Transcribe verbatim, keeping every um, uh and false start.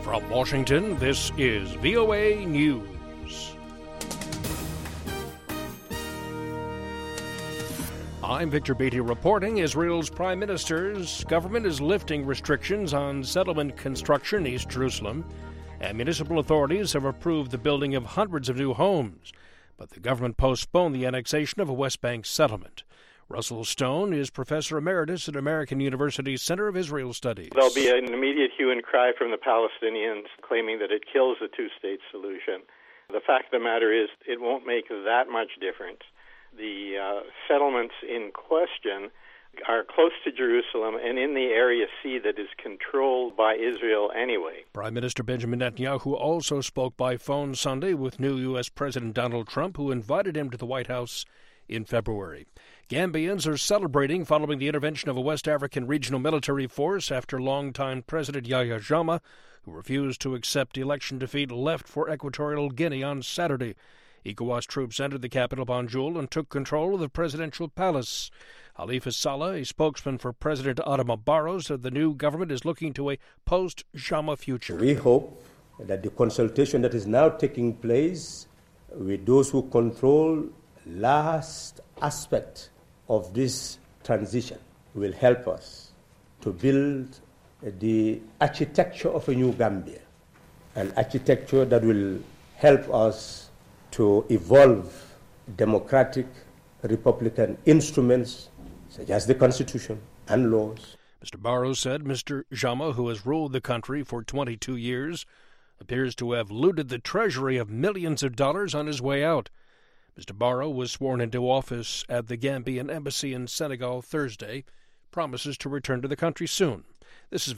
From Washington, this is V O A News. I'm Victor Beatty reporting. Israel's prime minister's government is lifting restrictions on settlement construction in East Jerusalem, and municipal authorities have approved the building of hundreds of new homes. But the government postponed the annexation of a West Bank settlement. Russell Stone is Professor Emeritus at American University's Center of Israel Studies. There'll be an immediate hue and cry from the Palestinians claiming that it kills the two-state solution. The fact of the matter is it won't make that much difference. The uh, settlements in question are close to Jerusalem and in the Area C that is controlled by Israel anyway. Prime Minister Benjamin Netanyahu also spoke by phone Sunday with new U S. President Donald Trump, who invited him to the White House in February. Gambians are celebrating following the intervention of a West African regional military force after longtime President Yahya Jammeh, who refused to accept election defeat, left for Equatorial Guinea on Saturday. ECOWAS troops entered the capital Banjul and took control of the presidential palace. Halifa Saleh, a spokesman for President Adama Barrow, said the new government is looking to a post-Jammeh future. We hope that the consultation that is now taking place with those who control last aspect of this transition will help us to build the architecture of a new Gambia, an architecture that will help us to evolve democratic republican instruments such as the Constitution and laws. Mister Barrow said Mister Jammeh, who has ruled the country for twenty-two years, appears to have looted the treasury of millions of dollars on his way out. Mister Barrow was sworn into office at the Gambian embassy in Senegal Thursday, promises to return to the country soon. This is